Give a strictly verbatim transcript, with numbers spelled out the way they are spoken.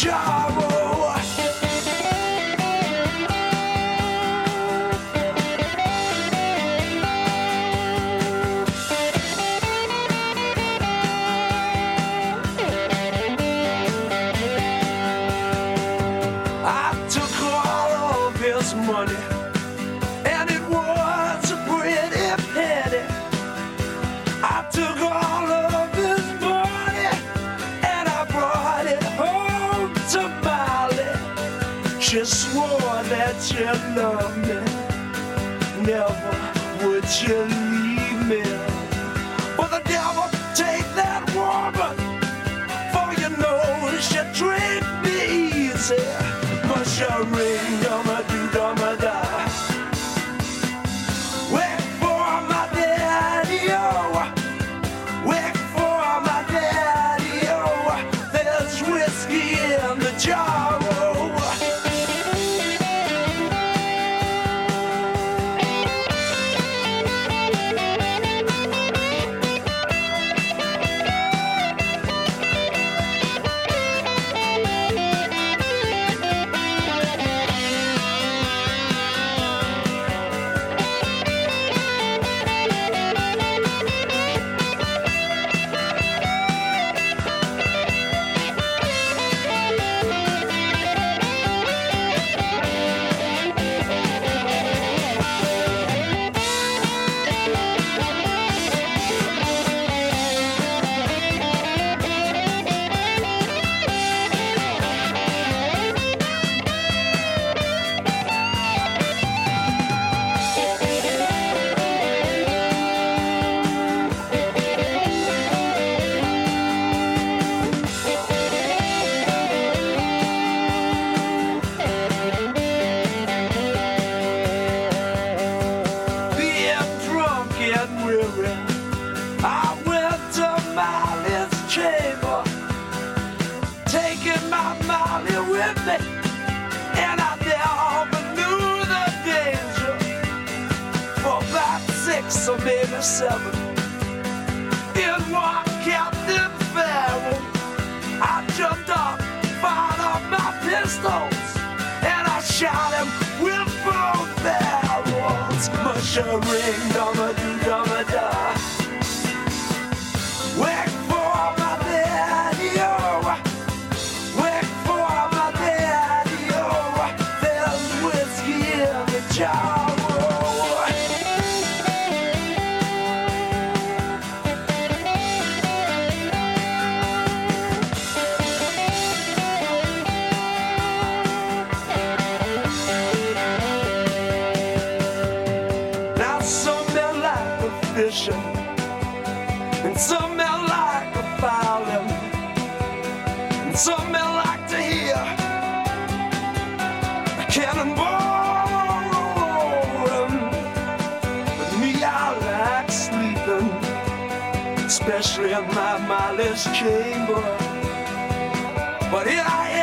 jar. Money, and it was a pretty penny. I took all of his money and I brought it home to Molly. She swore that she loved me, never would she leave me. But the devil take that woman, for you know she treat me easy. But she ring on my so maybe seven. In one Captain Farrell, I jumped up, fired up my pistols, and I shot him with both barrels. Mushering, dumma do, dumma da. Wait for my daddy-o, wait for my daddy-o. There's whiskey in the jar. And some men like a fowling, and some men like to hear a cannonball rolling. But me, I like sleeping, especially in my Molly's chamber. But here I am.